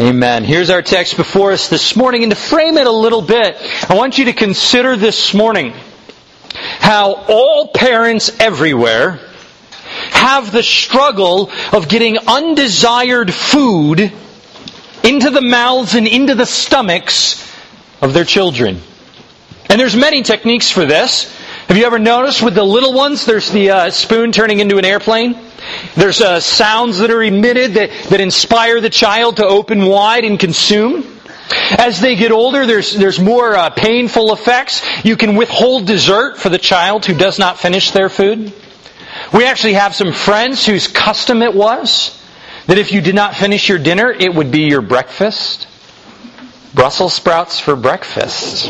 Amen. Here's our text before us this morning, and to frame it a little bit, I want you to consider this morning how all parents everywhere have the struggle of getting undesired food into the mouths and into the stomachs of their children. And there's many techniques for this. Have you ever noticed with the little ones, there's the spoon turning into an airplane? There's sounds that are emitted that inspire the child to open wide and consume. As they get older, there's more painful effects. You can withhold dessert for the child who does not finish their food. We actually have some friends whose custom it was that if you did not finish your dinner, it would be your breakfast. Brussels sprouts for breakfast.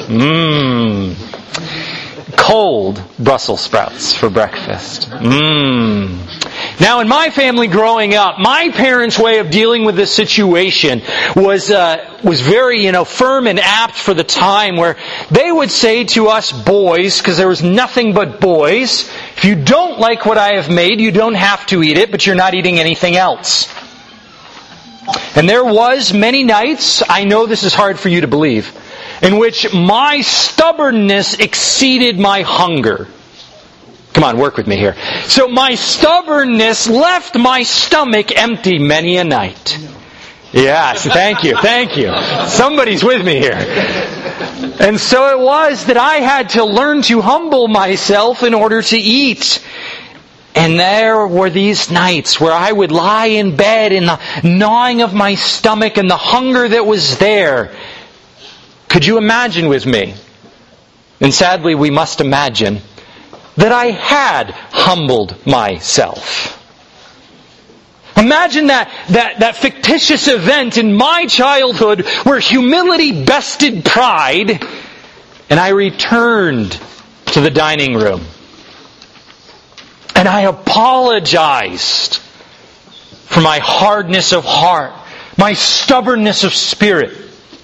Cold Brussels sprouts for breakfast. Now, in my family growing up, my parents' way of dealing with this situation was very, firm and apt for the time, where they would say to us boys, because there was nothing but boys, if you don't like what I have made, you don't have to eat it, but you're not eating anything else. And there was many nights, I know this is hard for you to believe, in which my stubbornness exceeded my hunger. Come on, work with me here. So my stubbornness left my stomach empty many a night. Yes, thank you. Somebody's with me here. And so it was that I had to learn to humble myself in order to eat. And there were these nights where I would lie in bed in the gnawing of my stomach and the hunger that was there. Could you imagine with me? And sadly, we must imagine that I had humbled myself. Imagine that fictitious event in my childhood where humility bested pride, and I returned to the dining room. And I apologized for my hardness of heart, my stubbornness of spirit.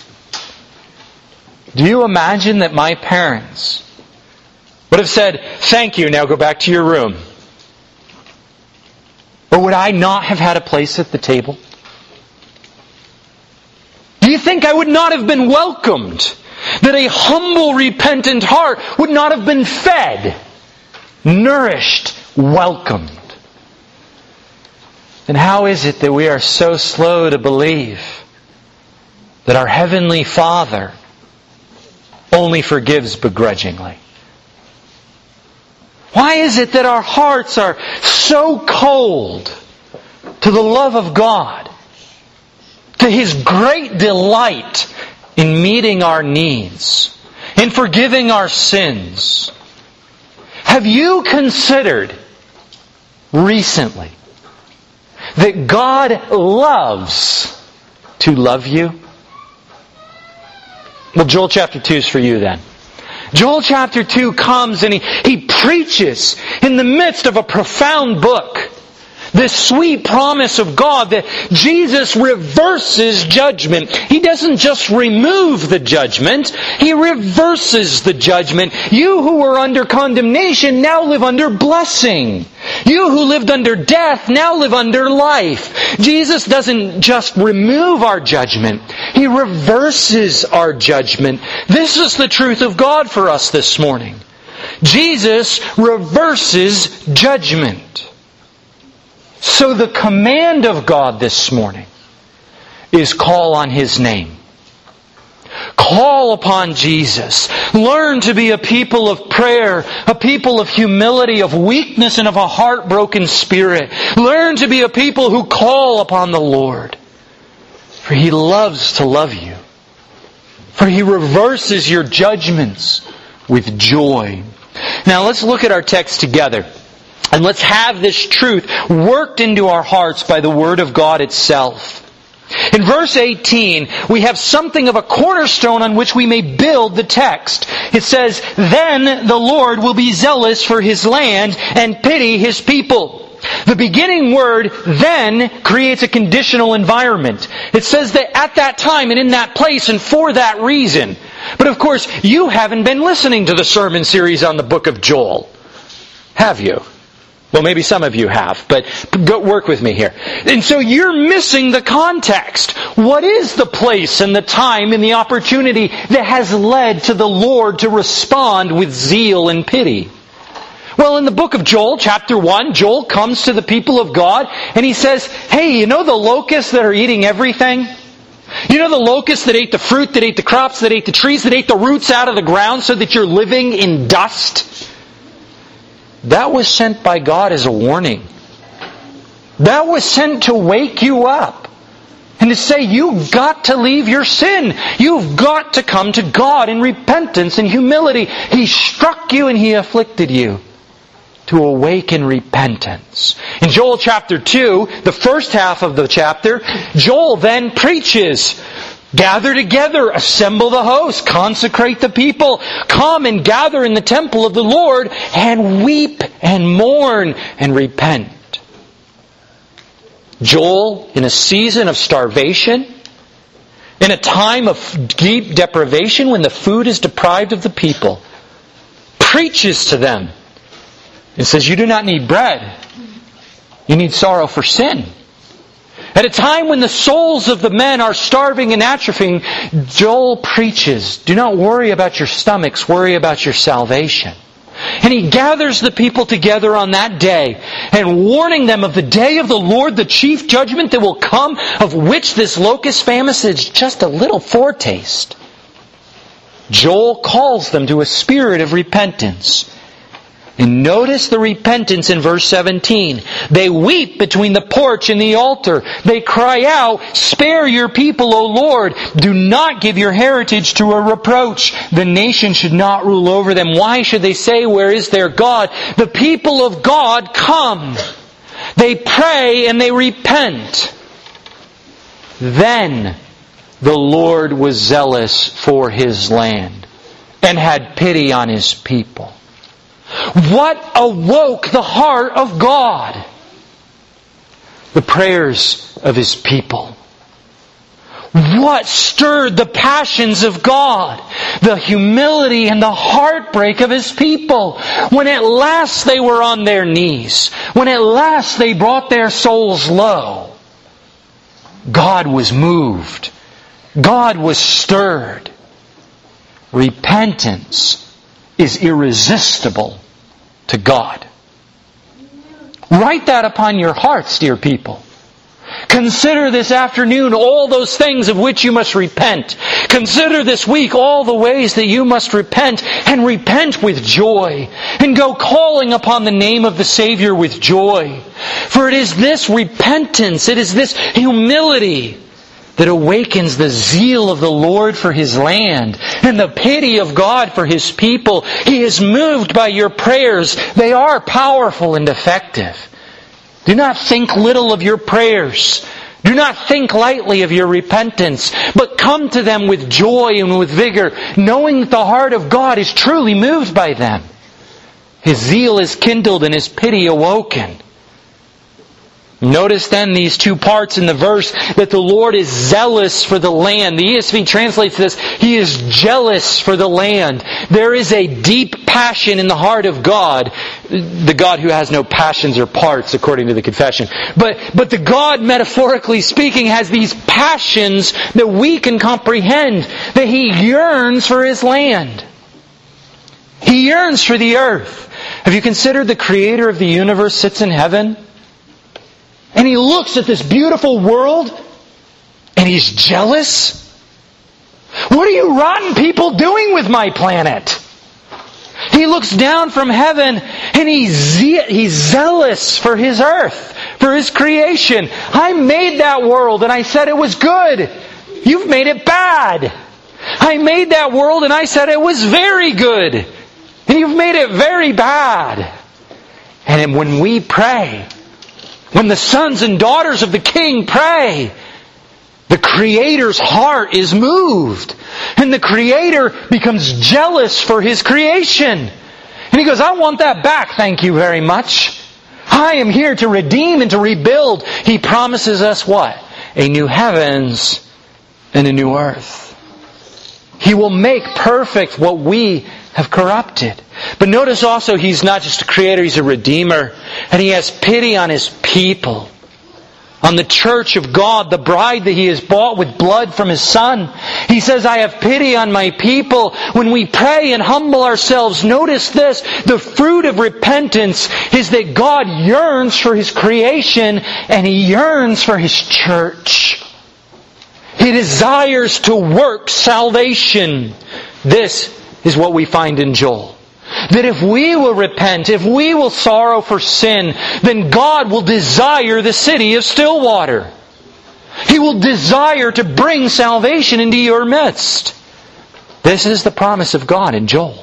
Do you imagine that my parents would have said, "Thank you, now go back to your room"? Or would I not have had a place at the table? Do you think I would not have been welcomed? That a humble, repentant heart would not have been fed, nourished, welcomed? And how is it that we are so slow to believe that our Heavenly Father only forgives begrudgingly? Why is it that our hearts are so cold to the love of God, to His great delight in meeting our needs, in forgiving our sins? Have you considered recently that God loves to love you? Well, Joel chapter 2 is for you then. Joel chapter 2 comes and he preaches in the midst of a profound book this sweet promise of God that Jesus reverses judgment. He doesn't just remove the judgment, He reverses the judgment. You who were under condemnation now live under blessing. You who lived under death now live under life. Jesus doesn't just remove our judgment, He reverses our judgment. This is the truth of God for us this morning. Jesus reverses judgment. So the command of God this morning is call on His name. Call upon Jesus. Learn to be a people of prayer, a people of humility, of weakness, and of a heartbroken spirit. Learn to be a people who call upon the Lord. For He loves to love you. For He reverses your judgments with joy. Now let's look at our text together. And let's have this truth worked into our hearts by the Word of God itself. In verse 18, we have something of a cornerstone on which we may build the text. It says, "Then the Lord will be zealous for His land and pity His people." The beginning word, "then," creates a conditional environment. It says that at that time and in that place and for that reason. But of course, you haven't been listening to the sermon series on the book of Joel, have you? Well, maybe some of you have, but go work with me here. And so you're missing the context. What is the place and the time and the opportunity that has led to the Lord to respond with zeal and pity? Well, in the book of Joel, chapter 1, Joel comes to the people of God and he says, hey, you know the locusts that are eating everything? You know the locusts that ate the fruit, that ate the crops, that ate the trees, that ate the roots out of the ground so that you're living in dust? That was sent by God as a warning. That was sent to wake you up and to say, you've got to leave your sin. You've got to come to God in repentance and humility. He struck you and He afflicted you to awaken repentance. In Joel chapter 2, the first half of the chapter, Joel then preaches, gather together, assemble the host, consecrate the people, come and gather in the temple of the Lord and weep and mourn and repent. Joel, in a season of starvation, in a time of deep deprivation when the food is deprived of the people, preaches to them and says, you do not need bread. You need sorrow for sin. At a time when the souls of the men are starving and atrophying, Joel preaches, do not worry about your stomachs, worry about your salvation. And he gathers the people together on that day and warning them of the day of the Lord, the chief judgment that will come, of which this locust famine is just a little foretaste. Joel calls them to a spirit of repentance. And notice the repentance in verse 17. They weep between the porch and the altar. They cry out, spare your people, O Lord. Do not give your heritage to a reproach. The nation should not rule over them. Why should they say, where is their God? The people of God come. They pray and they repent. Then the Lord was zealous for His land and had pity on His people. What awoke the heart of God? The prayers of His people. What stirred the passions of God? The humility and the heartbreak of His people. When at last they were on their knees, when at last they brought their souls low, God was moved. God was stirred. Repentance is irresistible to God. Write that upon your hearts, dear people. Consider this afternoon all those things of which you must repent. Consider this week all the ways that you must repent, and repent with joy, and go calling upon the name of the Savior with joy. For it is this repentance, it is this humility that awakens the zeal of the Lord for His land and the pity of God for His people. He is moved by your prayers. They are powerful and effective. Do not think little of your prayers. Do not think lightly of your repentance, but come to them with joy and with vigor, knowing that the heart of God is truly moved by them. His zeal is kindled and His pity awoken. Notice then these two parts in the verse, that the Lord is zealous for the land. The ESV translates this, He is jealous for the land. There is a deep passion in the heart of God. The God who has no passions or parts, according to the confession. But the God, metaphorically speaking, has these passions that we can comprehend. That He yearns for His land. He yearns for the earth. Have you considered the Creator of the universe sits in heaven? And He looks at this beautiful world and He's jealous? What are you rotten people doing with my planet? He looks down from heaven and He's zealous for His earth, for His creation. I made that world and I said it was good. You've made it bad. I made that world and I said it was very good. And you've made it very bad. And when we pray, when the sons and daughters of the King pray, the Creator's heart is moved. And the Creator becomes jealous for His creation. And He goes, I want that back, thank you very much. I am here to redeem and to rebuild. He promises us what? A new heavens and a new earth. He will make perfect what we have corrupted. But notice also He's not just a creator, He's a redeemer. And He has pity on His people. On the church of God, the bride that He has bought with blood from His Son. He says, I have pity on my people. When we pray and humble ourselves, notice this, the fruit of repentance is that God yearns for His creation and He yearns for His church. He desires to work salvation. This is what we find in Joel. That if we will repent, if we will sorrow for sin, then God will desire the city of Stillwater. He will desire to bring salvation into your midst. This is the promise of God in Joel.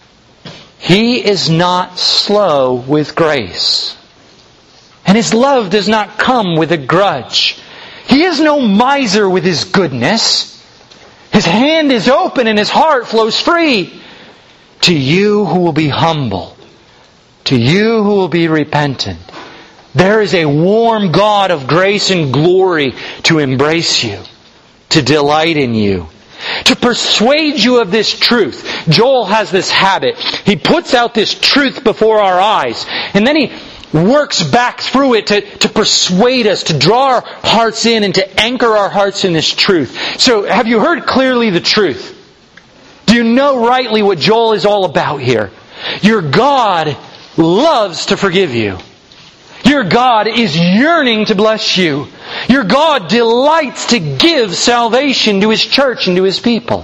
He is not slow with grace. And His love does not come with a grudge. He is no miser with His goodness. His hand is open and His heart flows free. To you who will be humble, to you who will be repentant, there is a warm God of grace and glory to embrace you, to delight in you, to persuade you of this truth. Joel has this habit. He puts out this truth before our eyes, and then he works back through it to persuade us, to draw our hearts in and to anchor our hearts in this truth. So, have you heard clearly the truth? Do you know rightly what Joel is all about here? Your God loves to forgive you. Your God is yearning to bless you. Your God delights to give salvation to His church and to His people.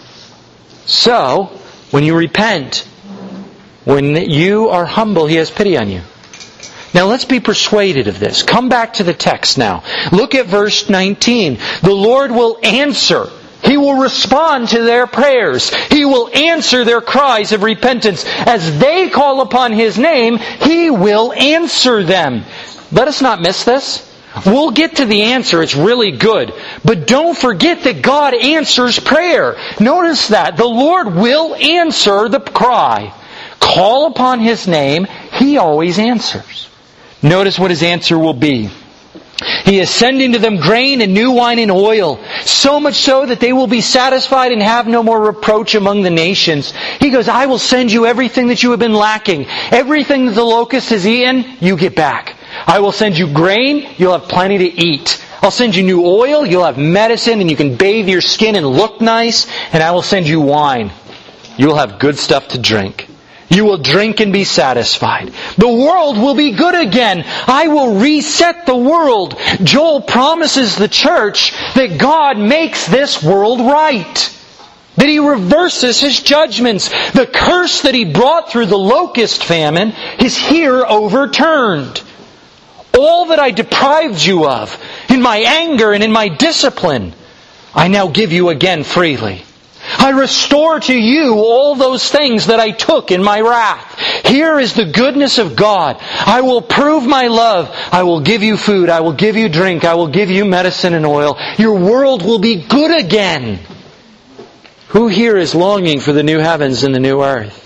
So, when you repent, when you are humble, He has pity on you. Now let's be persuaded of this. Come back to the text now. Look at verse 19. The Lord will answer. He will respond to their prayers. He will answer their cries of repentance. As they call upon His name, He will answer them. Let us not miss this. We'll get to the answer. It's really good. But don't forget that God answers prayer. Notice that. The Lord will answer the cry. Call upon His name. He always answers. Notice what His answer will be. He is sending to them grain and new wine and oil, so much so that they will be satisfied and have no more reproach among the nations. He goes, I will send you everything that you have been lacking. Everything that the locust has eaten, you get back. I will send you grain, you'll have plenty to eat. I'll send you new oil, you'll have medicine, and you can bathe your skin and look nice. And I will send you wine. You'll have good stuff to drink. You will drink and be satisfied. The world will be good again. I will reset the world. Joel promises the church that God makes this world right. That He reverses His judgments. The curse that He brought through the locust famine is here overturned. All that I deprived you of in my anger and in my discipline, I now give you again freely. I restore to you all those things that I took in my wrath. Here is the goodness of God. I will prove my love. I will give you food. I will give you drink. I will give you medicine and oil. Your world will be good again. Who here is longing for the new heavens and the new earth?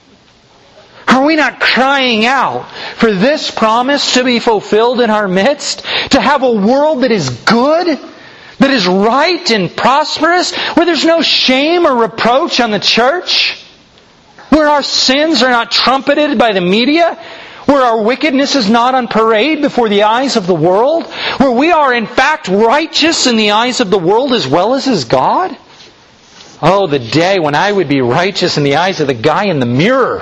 Are we not crying out for this promise to be fulfilled in our midst? To have a world that is good? That is right and prosperous, where there's no shame or reproach on the church, where our sins are not trumpeted by the media, where our wickedness is not on parade before the eyes of the world, where we are in fact righteous in the eyes of the world as well as God. Oh, the day when I would be righteous in the eyes of the guy in the mirror,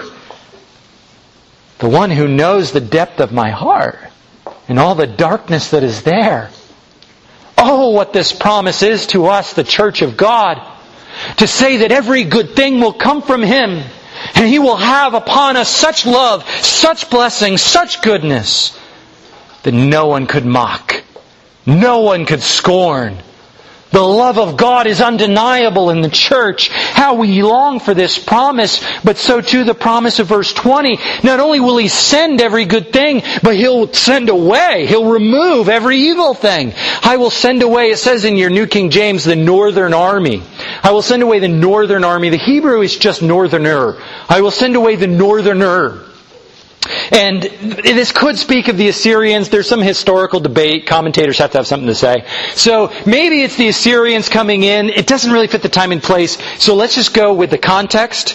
the one who knows the depth of my heart and all the darkness that is there. Oh, what this promise is to us, the church of God, to say that every good thing will come from Him, and He will have upon us such love, such blessing, such goodness, that no one could mock, no one could scorn. The love of God is undeniable in the church. How we long for this promise, but so too the promise of verse 20. Not only will He send every good thing, but He'll send away. He'll remove every evil thing. I will send away, it says in your New King James, the northern army. I will send away the northern army. The Hebrew is just northerner. I will send away the northerner. And this could speak of the Assyrians. There's some historical debate. Commentators have to have something to say. So maybe it's the Assyrians coming in. It doesn't really fit the time and place. So let's just go with the context.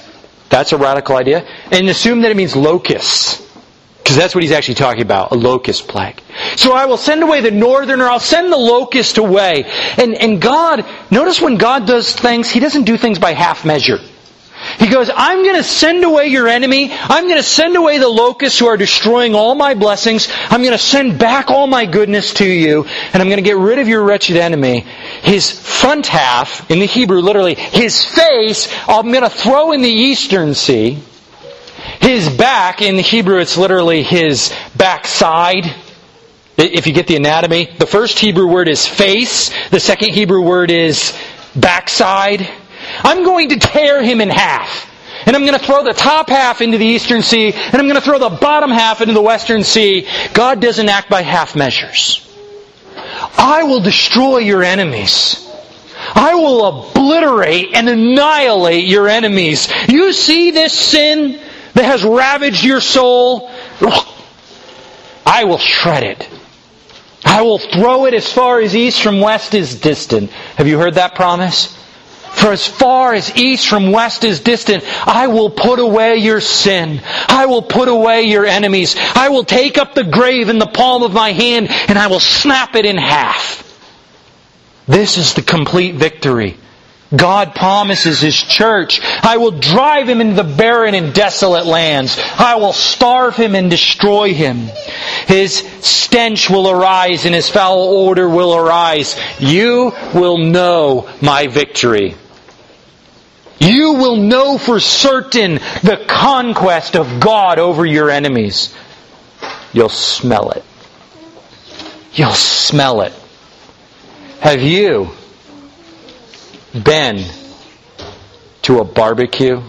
That's a radical idea. And assume that it means locusts. Because that's what he's actually talking about, a locust plague. So I will send away the northerner, I'll send the locust away. And God, notice when God does things, He doesn't do things by half measure. He goes, I'm going to send away your enemy. I'm going to send away the locusts who are destroying all my blessings. I'm going to send back all my goodness to you. And I'm going to get rid of your wretched enemy. His front half, in the Hebrew literally, his face, I'm going to throw in the eastern sea. His back, in the Hebrew it's literally his backside. If you get the anatomy. The first Hebrew word is face. The second Hebrew word is backside. I'm going to tear him in half. And I'm going to throw the top half into the eastern sea. And I'm going to throw the bottom half into the western sea. God doesn't act by half measures. I will destroy your enemies. I will obliterate and annihilate your enemies. You see this sin that has ravaged your soul? I will shred it. I will throw it as far as east from west is distant. Have you heard that promise? For as far as east from west is distant, I will put away your sin. I will put away your enemies. I will take up the grave in the palm of my hand and I will snap it in half. This is the complete victory. God promises His church, I will drive him into the barren and desolate lands. I will starve him and destroy him. His stench will arise and his foul odor will arise. You will know my victory. You will know for certain the conquest of God over your enemies. You'll smell it. You'll smell it. Have you been to a barbecue?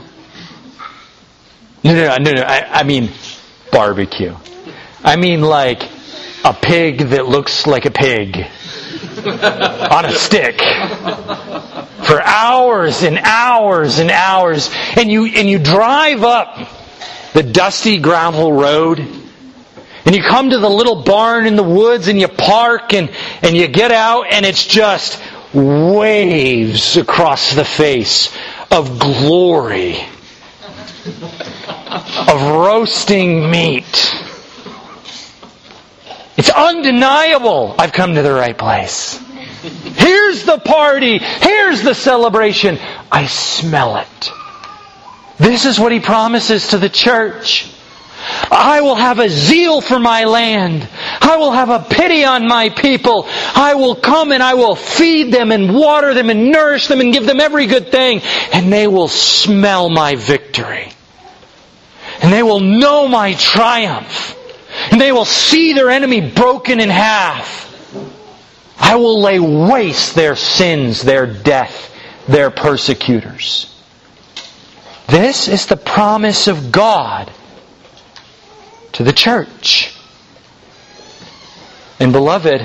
No. I mean barbecue. I mean like a pig that looks like a pig on a stick for hours and hours and hours. And you drive up the dusty gravel road and you come to the little barn in the woods and you park and you get out and it's just waves across the face of glory, of roasting meat. It's undeniable I've come to the right place. Here's the party. Here's the celebration. I smell it. This is what He promises to the church. I will have a zeal for my land. I will have a pity on my people. I will come and I will feed them and water them and nourish them and give them every good thing. And they will smell my victory. And they will know my triumph. And they will see their enemy broken in half. I will lay waste their sins, their death, their persecutors. This is the promise of God to the church. And beloved,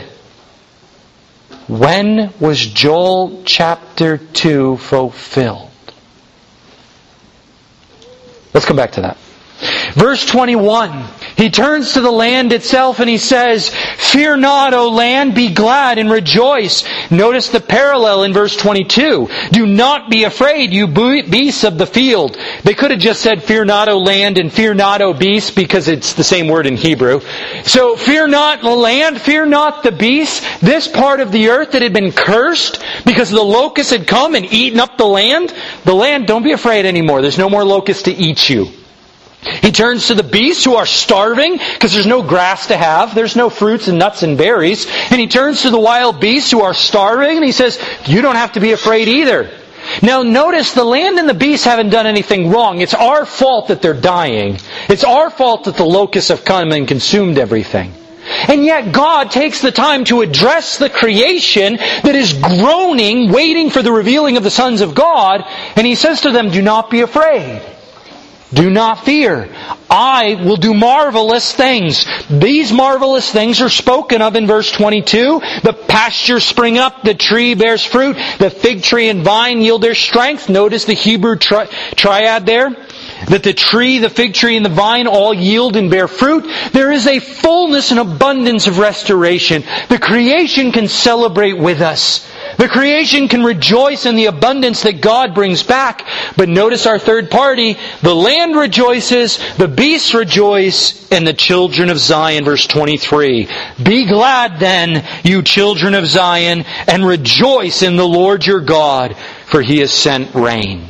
when was Joel chapter 2 fulfilled? Let's come back to that. Verse 21. He turns to the land itself and he says, "Fear not, O land, be glad and rejoice." Notice the parallel in verse 22. "Do not be afraid, you beasts of the field." They could have just said, "Fear not, O land," and "Fear not, O beasts," because it's the same word in Hebrew. So, fear not the land, fear not the beasts. This part of the earth that had been cursed because the locusts had come and eaten up the land, don't be afraid anymore. There's no more locusts to eat you. He turns to the beasts who are starving because there's no grass to have. There's no fruits and nuts and berries. And He turns to the wild beasts who are starving and He says, you don't have to be afraid either. Now notice the land and the beasts haven't done anything wrong. It's our fault that they're dying. It's our fault that the locusts have come and consumed everything. And yet God takes the time to address the creation that is groaning, waiting for the revealing of the sons of God. And He says to them, do not be afraid. Do not fear. I will do marvelous things. These marvelous things are spoken of in verse 22. The pastures spring up, the tree bears fruit, the fig tree and vine yield their strength. Notice the Hebrew triad there. That the tree, the fig tree, and the vine all yield and bear fruit. There is a fullness and abundance of restoration. The creation can celebrate with us. The creation can rejoice in the abundance that God brings back. But notice our third party. The land rejoices, the beasts rejoice, and the children of Zion. Verse 23. Be glad then, you children of Zion, and rejoice in the Lord your God, for He has sent rain.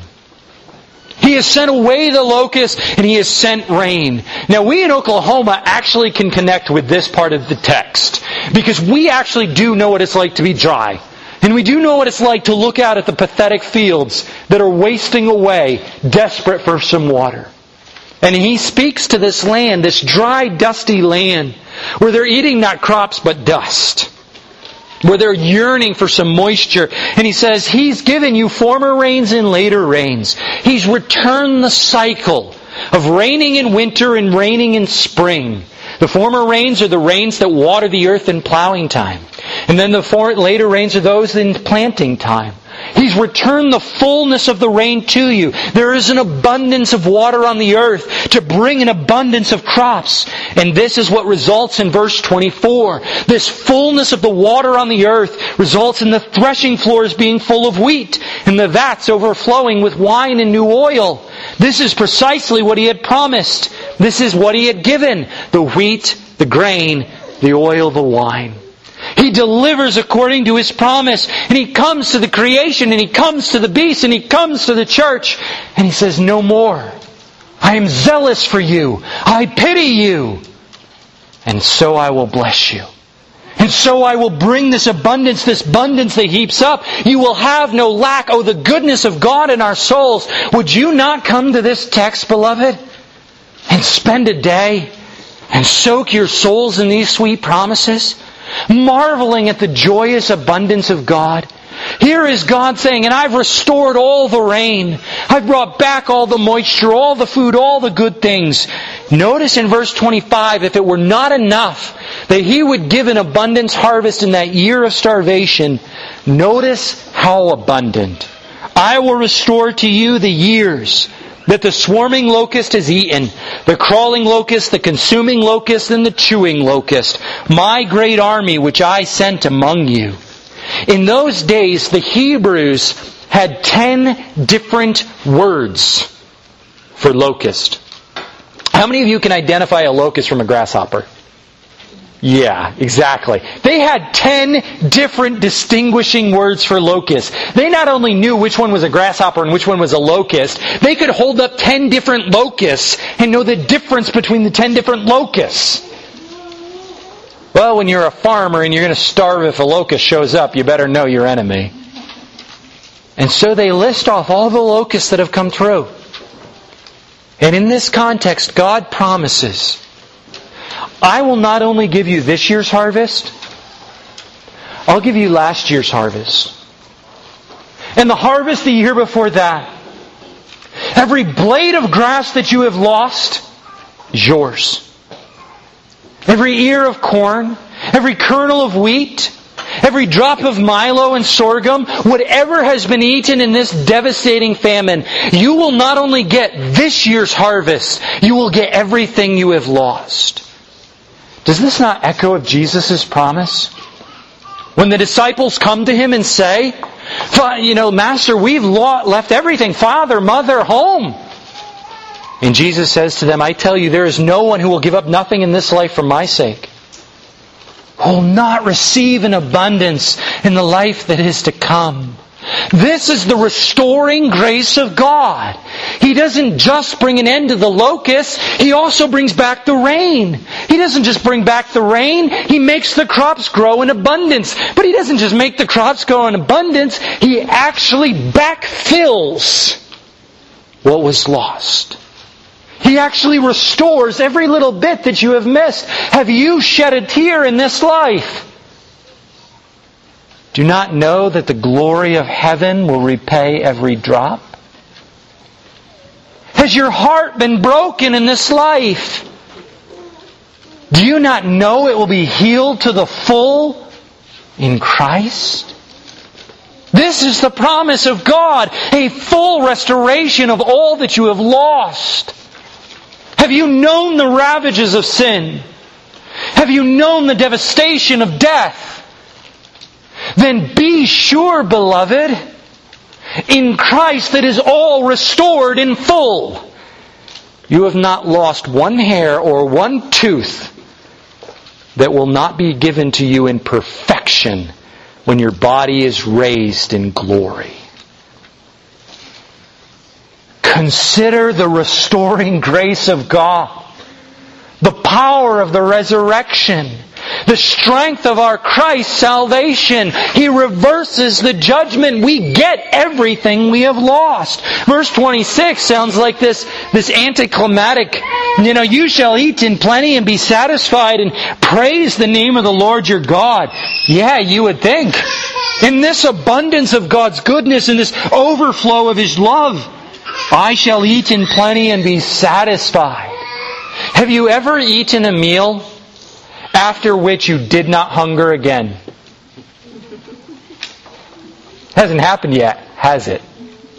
He has sent away the locust, and He has sent rain. Now we in Oklahoma actually can connect with this part of the text, because we actually do know what it's like to be dry. And we do know what it's like to look out at the pathetic fields that are wasting away, desperate for some water. And He speaks to this land, this dry, dusty land, where they're eating not crops but dust, where they're yearning for some moisture. And He says, He's given you former rains and later rains. He's returned the cycle of raining in winter and raining in spring. The former rains are the rains that water the earth in plowing time. And then the later rains are those in planting time. He's returned the fullness of the rain to you. There is an abundance of water on the earth to bring an abundance of crops. And this is what results in verse 24. This fullness of the water on the earth results in the threshing floors being full of wheat and the vats overflowing with wine and new oil. This is precisely what He had promised. This is what He had given. The wheat, the grain, the oil, the wine. He delivers according to His promise. And He comes to the creation, and He comes to the beast, and He comes to the church. And He says, no more. I am zealous for you. I pity you. And so I will bless you. And so I will bring this abundance that heaps up. You will have no lack. Oh, the goodness of God in our souls. Would you not come to this text, beloved, and spend a day and soak your souls in these sweet promises, marveling at the joyous abundance of God? Here is God saying, and I've restored all the rain. I've brought back all the moisture, all the food, all the good things. Notice in verse 25, if it were not enough that He would give an abundance harvest in that year of starvation, notice how abundant. I will restore to you the years that the swarming locust has eaten, the crawling locust, the consuming locust, and the chewing locust, my great army which I sent among you. In those days, the Hebrews had 10 different words for locust. How many of you can identify a locust from a grasshopper? Yeah, exactly. They had 10 different distinguishing words for locust. They not only knew which one was a grasshopper and which one was a locust, they could hold up 10 different locusts and know the difference between the 10 different locusts. Well, when you're a farmer and you're going to starve if a locust shows up, you better know your enemy. And so they list off all the locusts that have come through. And in this context, God promises, I will not only give you this year's harvest, I'll give you last year's harvest. And the harvest the year before that. Every blade of grass that you have lost is yours. Every ear of corn, every kernel of wheat, every drop of Milo and sorghum, whatever has been eaten in this devastating famine, you will not only get this year's harvest, you will get everything you have lost. Does this not echo of Jesus' promise? When the disciples come to Him and say, Master, we've left everything, father, mother, home. And Jesus says to them, I tell you, there is no one who will give up nothing in this life for my sake, who will not receive an abundance in the life that is to come. This is the restoring grace of God. He doesn't just bring an end to the locusts, He also brings back the rain. He doesn't just bring back the rain, He makes the crops grow in abundance. But He doesn't just make the crops grow in abundance, He actually backfills what was lost. He actually restores every little bit that you have missed. Have you shed a tear in this life? Do you not know that the glory of heaven will repay every drop? Has your heart been broken in this life? Do you not know it will be healed to the full in Christ? This is the promise of God, a full restoration of all that you have lost. Have you known the ravages of sin? Have you known the devastation of death? Then be sure, beloved, in Christ that is all restored in full. You have not lost one hair or one tooth that will not be given to you in perfection when your body is raised in glory. Consider the restoring grace of God, the power of the resurrection, the strength of our Christ's salvation. He reverses the judgment. We get everything we have lost. Verse 26 sounds like this anticlimactic, you shall eat in plenty and be satisfied and praise the name of the Lord your God. Yeah, you would think. In this abundance of God's goodness, in this overflow of His love, I shall eat in plenty and be satisfied. Have you ever eaten a meal after which you did not hunger again? Hasn't happened yet, has it?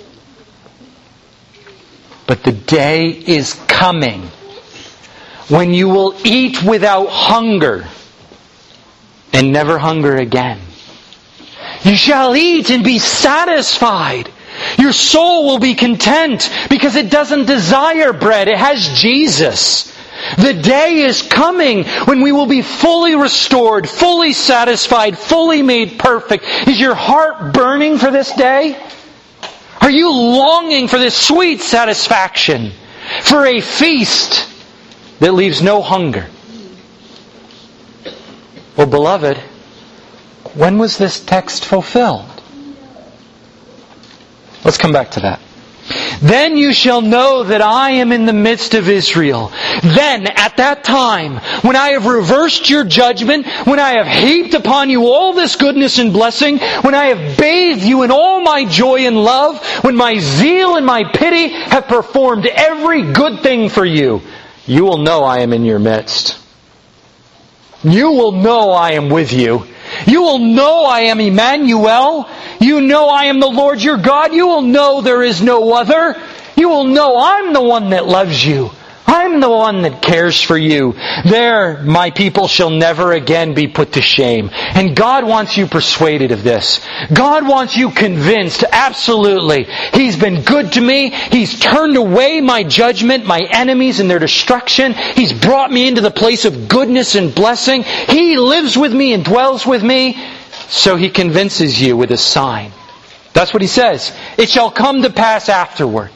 But the day is coming when you will eat without hunger and never hunger again. You shall eat and be satisfied. Your soul will be content because it doesn't desire bread. It has Jesus. The day is coming when we will be fully restored, fully satisfied, fully made perfect. Is your heart burning for this day? Are you longing for this sweet satisfaction? For a feast that leaves no hunger? Well, beloved, when was this text fulfilled? Let's come back to that. Then you shall know that I am in the midst of Israel. Then, at that time, when I have reversed your judgment, when I have heaped upon you all this goodness and blessing, when I have bathed you in all my joy and love, when my zeal and my pity have performed every good thing for you, you will know I am in your midst. You will know I am with you. You will know I am Emmanuel. You know I am the Lord your God. You will know there is no other. You will know I'm the one that loves you. I'm the one that cares for you. There, my people shall never again be put to shame. And God wants you persuaded of this. God wants you convinced, absolutely. He's been good to me. He's turned away my judgment, my enemies and their destruction. He's brought me into the place of goodness and blessing. He lives with me and dwells with me. So He convinces you with a sign. That's what He says. It shall come to pass afterward.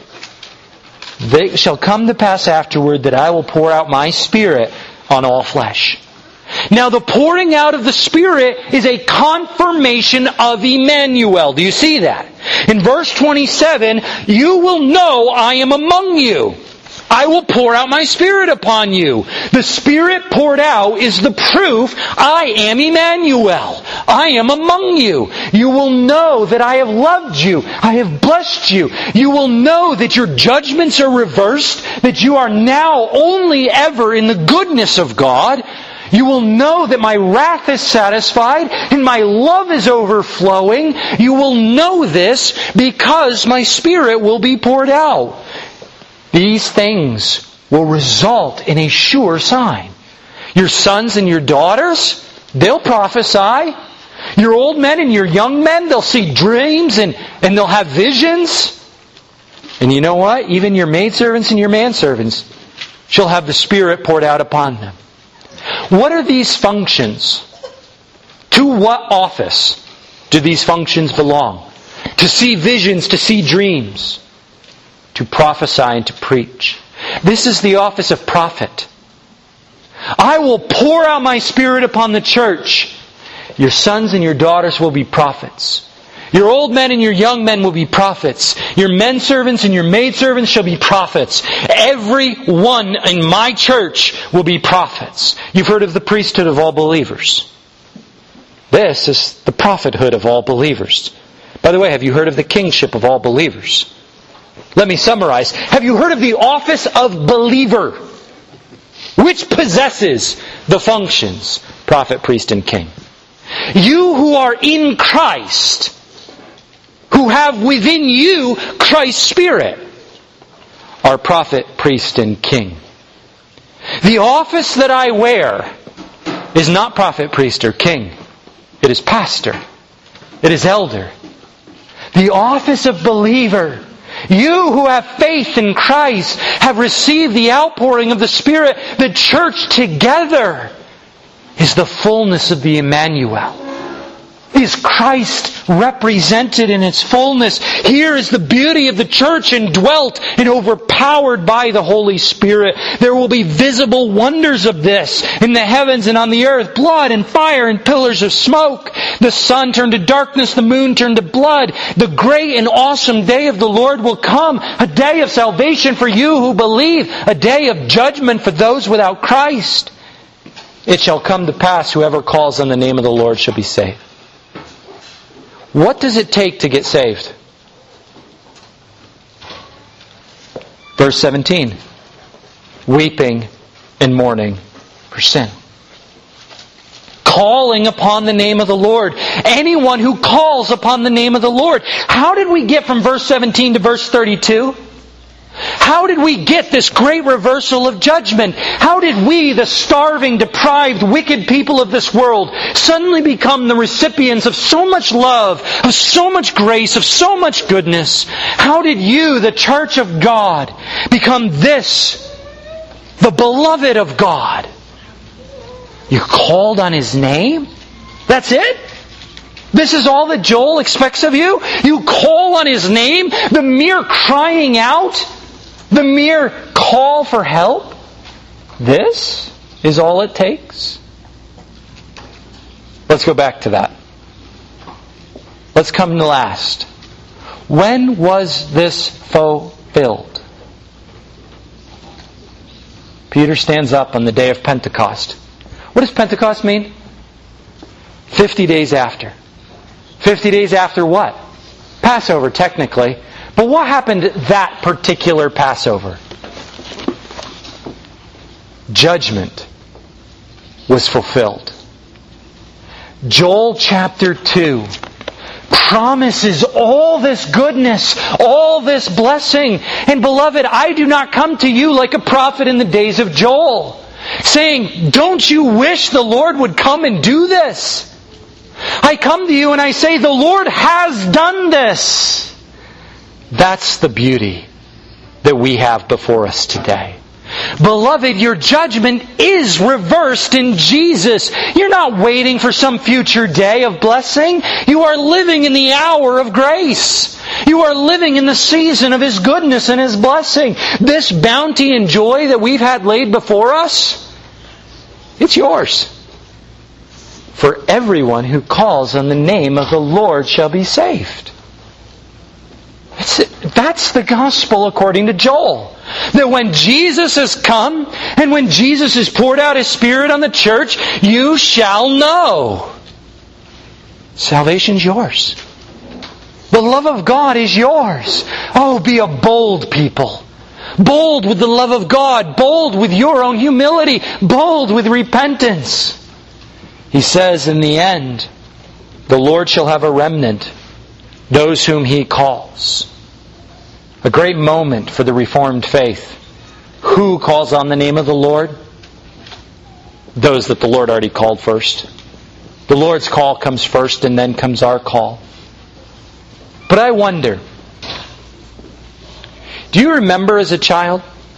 It shall come to pass afterward that I will pour out my Spirit on all flesh. Now the pouring out of the Spirit is a confirmation of Emmanuel. Do you see that? In verse 27, you will know I am among you. I will pour out my Spirit upon you. The Spirit poured out is the proof I am Emmanuel. I am among you. You will know that I have loved you. I have blessed you. You will know that your judgments are reversed, that you are now only ever in the goodness of God. You will know that my wrath is satisfied and my love is overflowing. You will know this because my Spirit will be poured out. These things will result in a sure sign. Your sons and your daughters, they'll prophesy. Your old men and your young men, they'll see dreams and they'll have visions. And you know what? Even your maidservants and your manservants shall have the Spirit poured out upon them. What are these functions? To what office do these functions belong? To see visions, to see dreams, to prophesy and to preach. This is the office of prophet. I will pour out my Spirit upon the church. Your sons and your daughters will be prophets. Your old men and your young men will be prophets. Your men servants and your maid servants shall be prophets. Every one in my church will be prophets. You've heard of the priesthood of all believers. This is the prophethood of all believers. By the way, have you heard of the kingship of all believers? Let me summarize. Have you heard of the office of believer? Which possesses the functions, prophet, priest, and king. You who are in Christ, who have within you Christ's Spirit, are prophet, priest, and king. The office that I wear is not prophet, priest, or king. It is pastor. It is elder. The office of believer. You who have faith in Christ have received the outpouring of the Spirit. The church together is the fullness of the Emmanuel. Is Christ represented in its fullness? Here is the beauty of the church indwelt and overpowered by the Holy Spirit. There will be visible wonders of this in the heavens and on the earth. Blood and fire and pillars of smoke. The sun turned to darkness, the moon turned to blood. The great and awesome day of the Lord will come. A day of salvation for you who believe. A day of judgment for those without Christ. It shall come to pass, whoever calls on the name of the Lord shall be saved. What does it take to get saved? Verse 17. Weeping and mourning for sin. Calling upon the name of the Lord. Anyone who calls upon the name of the Lord. How did we get from verse 17 to verse 32? How did we get this great reversal of judgment? How did we, the starving, deprived, wicked people of this world, suddenly become the recipients of so much love, of so much grace, of so much goodness? How did you, the church of God, become this, the beloved of God? You called on His name? That's it? This is all that Joel expects of you? You call on His name? The mere crying out? The mere call for help? This is all it takes? Let's go back to that. Let's come to last. When was this fulfilled? Peter stands up on the day of Pentecost. What does Pentecost mean? 50 days after. 50 days after what? Passover, technically. But what happened that particular Passover? Judgment was fulfilled. Joel chapter 2 promises all this goodness, all this blessing. And beloved, I do not come to you like a prophet in the days of Joel, saying, don't you wish the Lord would come and do this? I come to you and I say, the Lord has done this. That's the beauty that we have before us today. Beloved, your judgment is reversed in Jesus. You're not waiting for some future day of blessing. You are living in the hour of grace. You are living in the season of His goodness and His blessing. This bounty and joy that we've had laid before us, it's yours. For everyone who calls on the name of the Lord shall be saved. That's the gospel according to Joel. That when Jesus has come and when Jesus has poured out His Spirit on the church, you shall know. Salvation's yours. The love of God is yours. Oh, be a bold people. Bold with the love of God. Bold with your own humility. Bold with repentance. He says in the end, the Lord shall have a remnant, those whom He calls. A great moment for the Reformed faith. Who calls on the name of the Lord? Those that the Lord already called first. The Lord's call comes first and then comes our call. But I wonder, do you remember as a child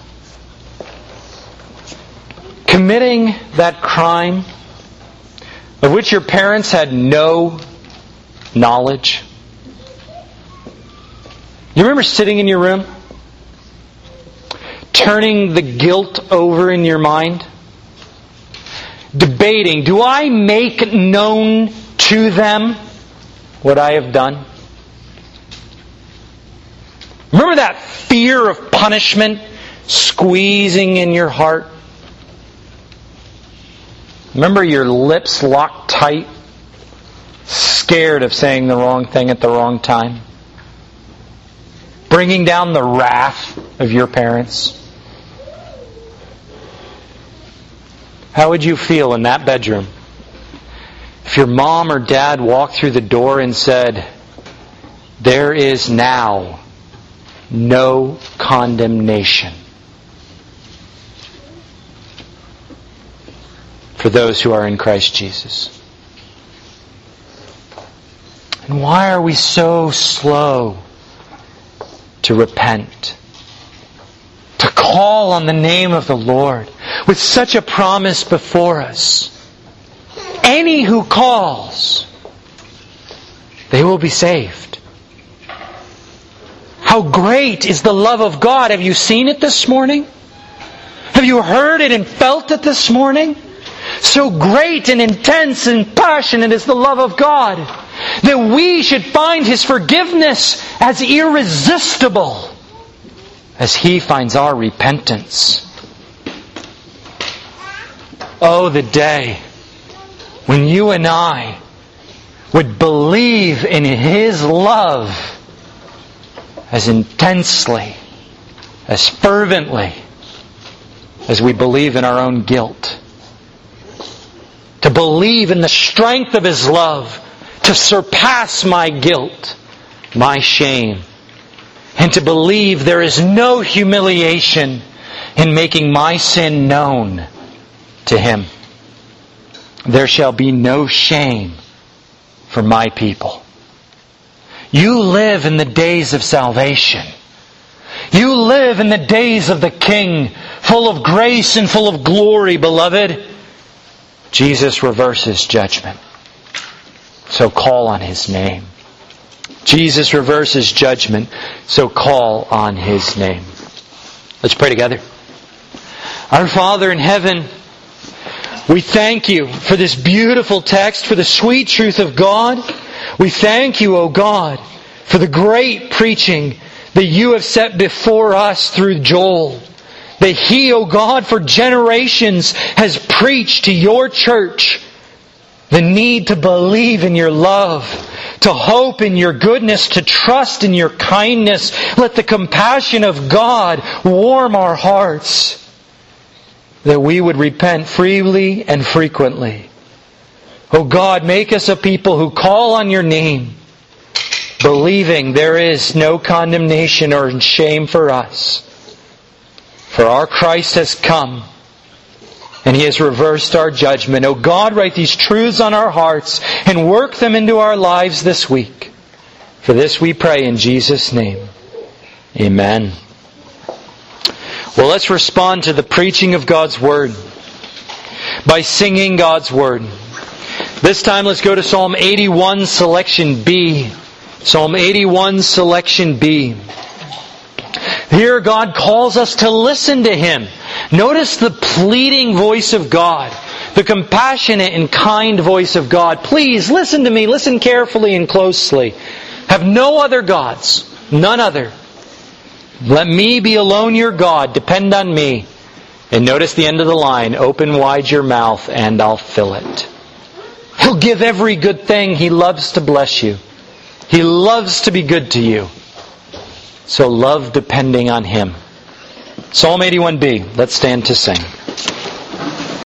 committing that crime of which your parents had no knowledge? You remember sitting in your room, turning the guilt over in your mind, debating, do I make known to them what I have done? Remember that fear of punishment squeezing in your heart? Remember your lips locked tight, scared of saying the wrong thing at the wrong time? Bringing down the wrath of your parents? How would you feel in that bedroom if your mom or dad walked through the door and said, there is now no condemnation for those who are in Christ Jesus? And why are we so slow to repent? To call on the name of the Lord with such a promise before us. Any who calls, they will be saved. How great is the love of God? Have you seen it this morning? Have you heard it and felt it this morning? So great and intense and passionate is the love of God that we should find His forgiveness as irresistible as He finds our repentance. Oh, the day when you and I would believe in His love as intensely, as fervently as we believe in our own guilt. To believe in the strength of His love to surpass my guilt, my shame. And to believe there is no humiliation in making my sin known to Him. There shall be no shame for my people. You live in the days of salvation. You live in the days of the King, full of grace and full of glory, beloved. Jesus reverses judgment. So call on His name. Jesus reverses judgment. So call on His name. Let's pray together. Our Father in heaven, we thank You for this beautiful text, for the sweet truth of God. We thank You, O God, for the great preaching that You have set before us through Joel. That he, O God, for generations has preached to Your church the need to believe in Your love, to hope in Your goodness, to trust in Your kindness. Let the compassion of God warm our hearts, that we would repent freely and frequently. O God, make us a people who call on Your name, believing there is no condemnation or shame for us. For our Christ has come, and He has reversed our judgment. O God, write these truths on our hearts and work them into our lives this week. For this we pray in Jesus' name. Amen. Well, let's respond to the preaching of God's Word by singing God's Word. This time let's go to Psalm 81, selection B. Psalm 81, selection B. Here God calls us to listen to Him. Notice the pleading voice of God, the compassionate and kind voice of God. Please listen to me, listen carefully and closely. Have no other gods, none other. Let me be alone your God, depend on me. And notice the end of the line, open wide your mouth and I'll fill it. He'll give every good thing. He loves to bless you. He loves to be good to you. So love depending on Him. Psalm 81b. Let's stand to sing.